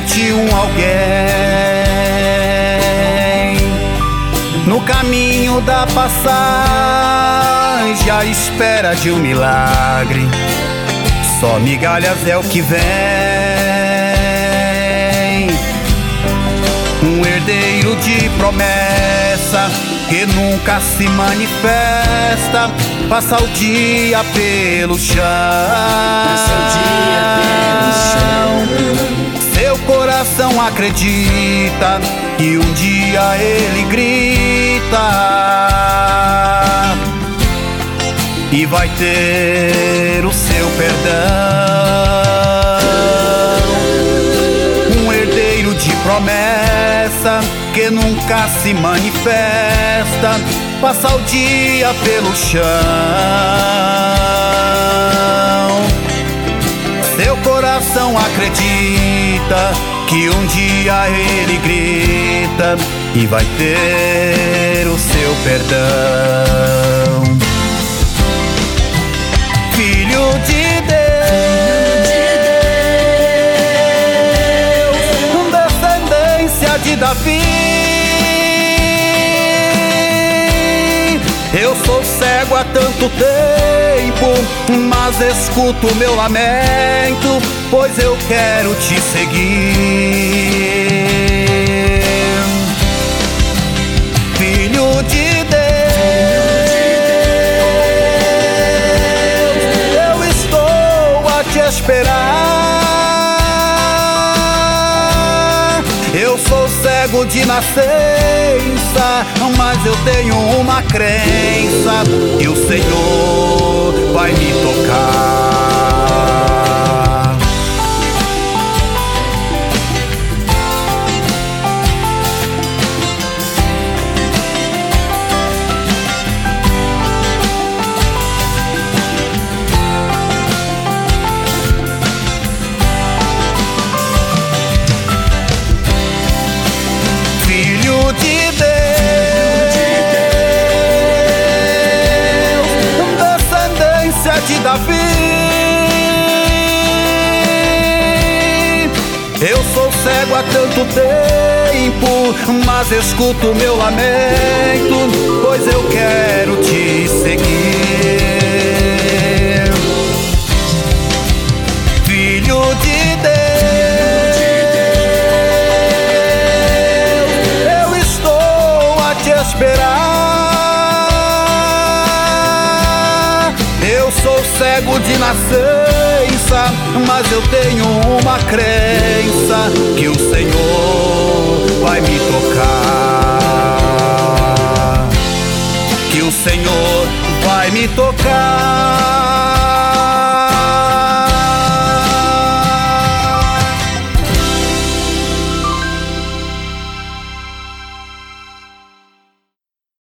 somente um alguém no caminho da passagem, à espera de um milagre. Só migalhas é o que vem. Um herdeiro de promessa que nunca se manifesta, passa o dia pelo chão. Seu coração acredita que um dia ele grita e vai ter o seu perdão. Um herdeiro de promessa que nunca se manifesta, passa o dia pelo chão. Seu coração acredita que um dia ele grita e vai ter o seu perdão. Filho de Deus, descendência de Davi, eu sou cego há tanto tempo, mas escuto meu lamento, pois eu quero te seguir. Filho de Deus, eu estou a te esperar. Eu sou cego de nascença, mas eu tenho uma crença que o Senhor vai me tocar. Filho de Deus, descendência de Davi, eu sou cego há tanto tempo, mas escuto meu lamento, pois eu quero te seguir. Filho de Deus, eu estou a te esperar. Eu sou cego de nascença, mas eu tenho uma crença que o Senhor vai me tocar. Que o Senhor vai me tocar.